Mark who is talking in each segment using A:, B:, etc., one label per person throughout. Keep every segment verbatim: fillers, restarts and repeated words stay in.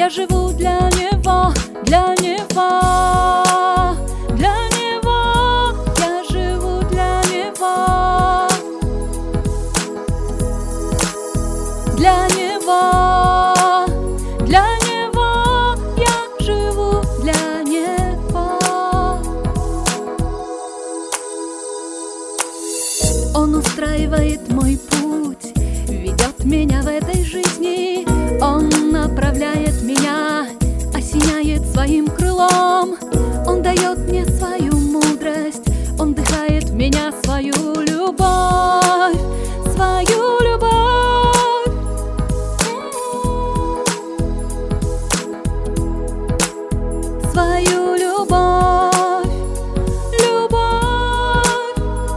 A: Я живу для него, для него, для него. Я живу для него, для него, для него. Я живу для него. Он устраивает мой путь, ведет меня в этой жизни. Он направляет меня, осеняет своим крылом. Он дает мне свою мудрость, он вдыхает в меня свою любовь, свою любовь. Свою любовь, любовь.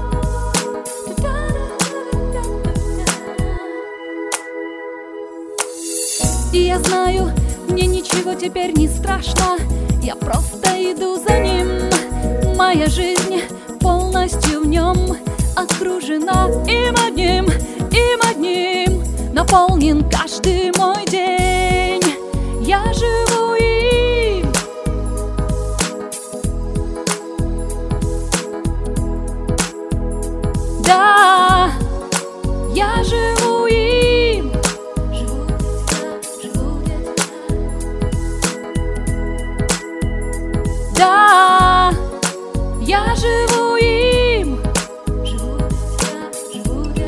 A: И я знаю, мне ничего теперь не страшно. Я просто иду за ним. Моя жизнь полностью в нем окружена им одним, им одним. Наполнен каждый мой день. Я живу им. Да, я живу им. Живу для тебя, живу для тебя. Да, я живу им. Живу для тебя, живу для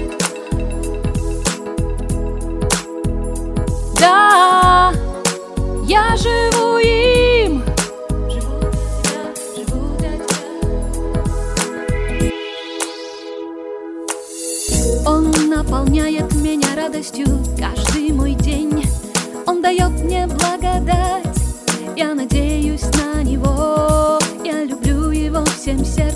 A: тебя. Да, я живу им. Живу для тебя, живу для тебя. Он наполняет меня радостью каждый мой день. Он дает мне благодать. Я надеюсь на него. Я люблю его всем сердцем.